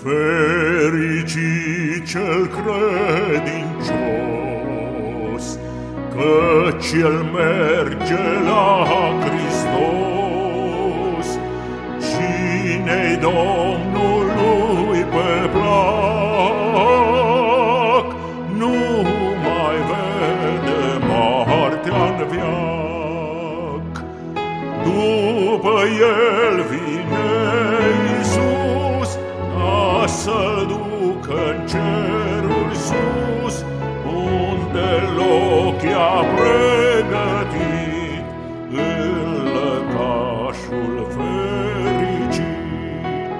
Fericit cel credincios, căci el merge la Hristos. Cine-i Domnului pe plac, nu mai vede moartea-n veac. După el vine Iisus, ca să-l ducă-n cerul sus, unde loc i-a pregătit în lăcașul fericit.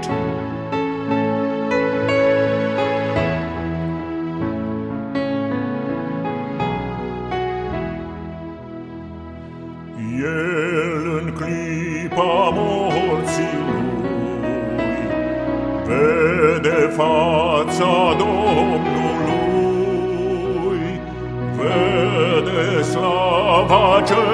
El în clipa morții lui vede fața Domnului, vede slava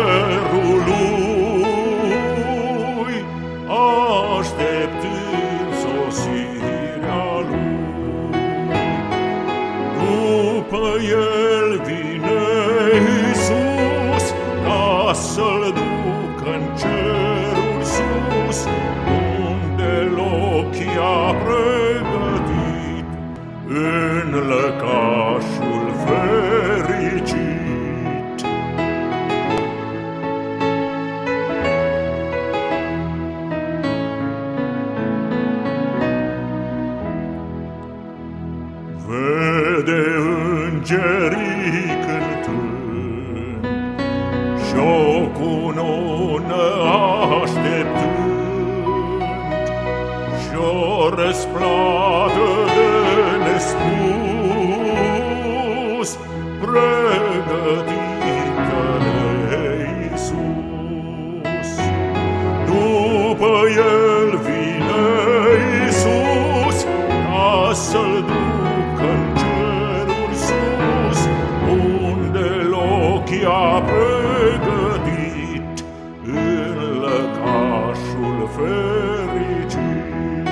cerului, așteptând sosirea lui. După el vine Iisus, ca să-l ducă-n cerul sus, unde loc i-a pregătit în lăcașul fericit. Vede îngerii cântând și-o cunună așteptând, și-o răsplată de nespus pregătită de Iisus. După el vine Iisus, ca să-l ducă-n cerul sus, unde loc i-a pregătit în lăcașul fericit.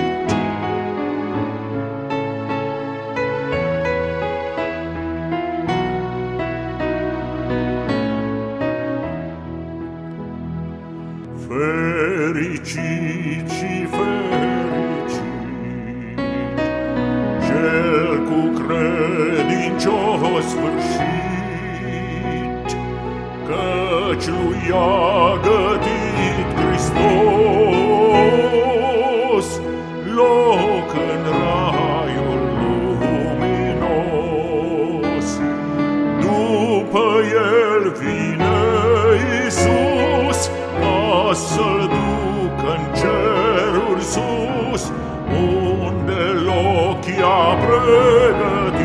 Fericit și fericit cel cu credincios sfârșit, căci lui a gătit Hristos loc în raiul luminos. După el vine Iisus, ca să-l ducă-n cerul sus, unde loc i-a pregătit